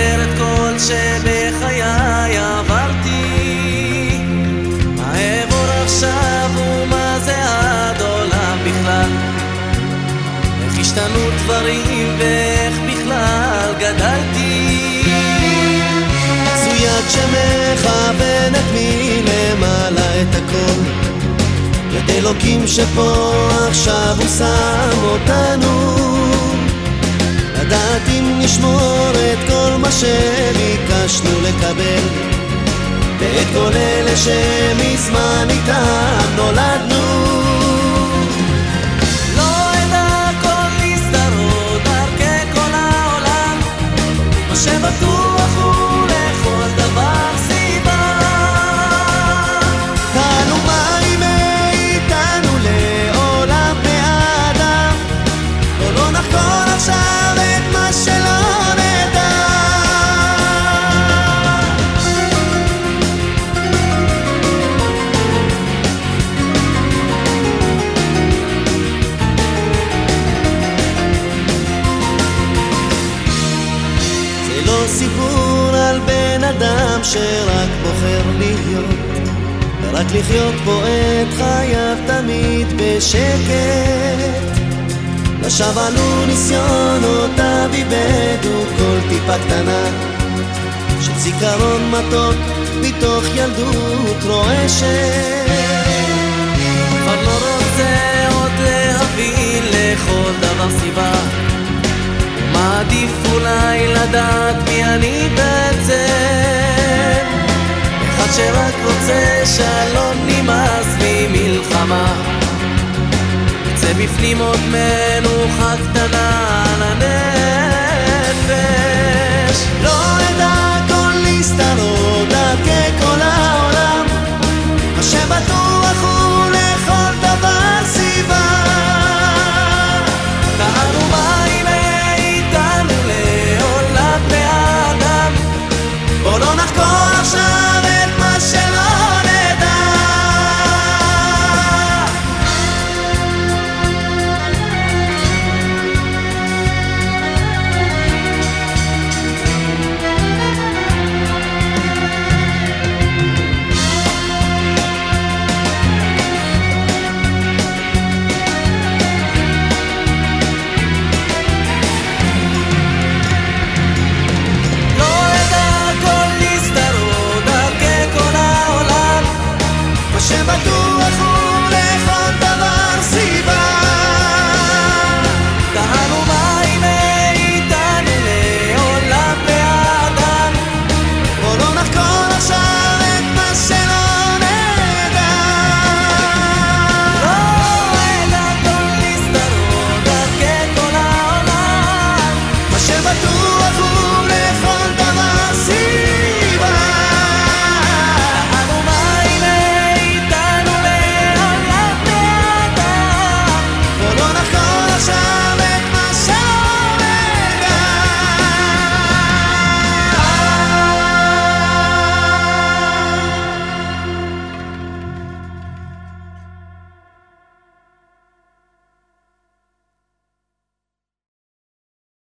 עובר את כל שבחיי עברתי, מה אעבור עכשיו ומה זה עד עולם בכלל, איך השתנו דברים ואיך בכלל גדלתי. זו יד שמכוונת מלמעלה את הכל, יד אלוקים שפה עכשיו הוא שם אותנו, לדעת אם נשמור את כל מה שביקשנו לקבל, ואת כל אלה שמזמן איתם נולדנו. לא אדע הכל להסתרות דרכי כל העולם, מה שבטוח הוא לכל דבר סיבה. תעלומה מאיתנו לעולם באדם, בוא לא נחקור עכשיו את מה שלא נדע. זה לא סיפור על בן אדם שרק בוחר להיות, ורק לחיות פה את חייו תמיד בשקט. לשווא עלו ניסיונותיו, איבדו כל טיפה קטנה של זיכרון מתוק מתוך ילדות רועשת. כבר לא רוצה עוד להבין לכל דבר סיבה, מעדיף אולי לדעת מי אני בעצם, אחד שרק רוצה שלום, נמאס ממלחמה, יצא בפנים עוד מנוחה קטנה על הנפש. לא